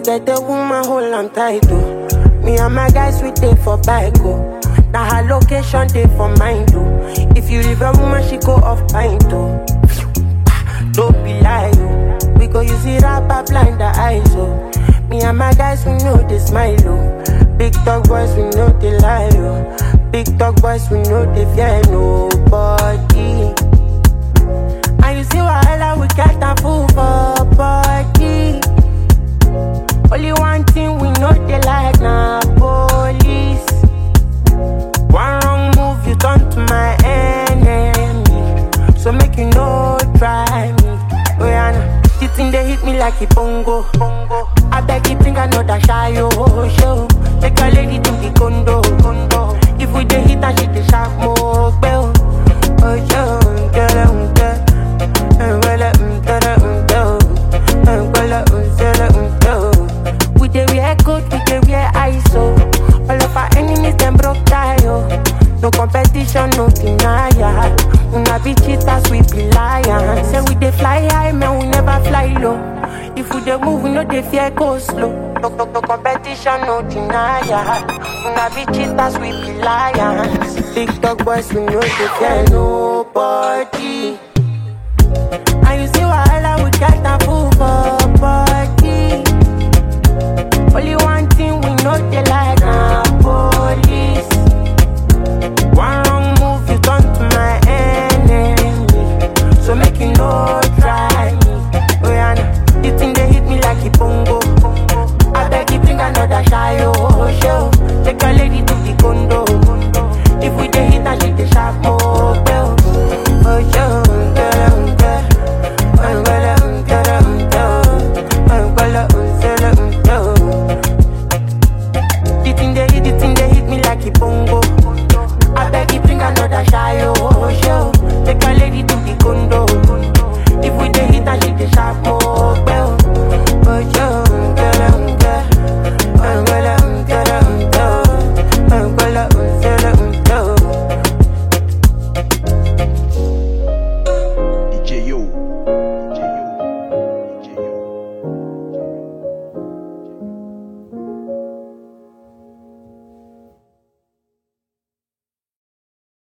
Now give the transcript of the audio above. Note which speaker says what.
Speaker 1: get a woman, hold on tight, oh. Me and my guys, we take for bike, oh. Now her location, they for mine, oh. If you leave a woman, she go off pint, oh. Don't be lying, oh. We go use it up, blind the eyes, oh. Me and my guys, we know they smile, oh. Big dog boys, we know they lie, oh. Big dog boys, we know they fear nobody. And you see why we got a fool for body. Only one thing we know they like now, police. One wrong move, you turn to my enemy. So make you know, try me. Oh yeah, nah. This thing they hit me like a bongo. I beg you think I know that shy, oh, show. Make a lady to the condo. If we dey hit and she dey sharp more, bell. Oh, yo, get it, we dey wear good, we dey wear ISO. All of our enemies them broke tie, oh. No competition, no denial. Una be cheaters, we be lions. Say we dey fly high, man, we never fly low. If we dey move, we no dey fear go slow. No competition, no denial. Una be cheaters, we be lions. Big dog boys, we no dey fear nobody. And you see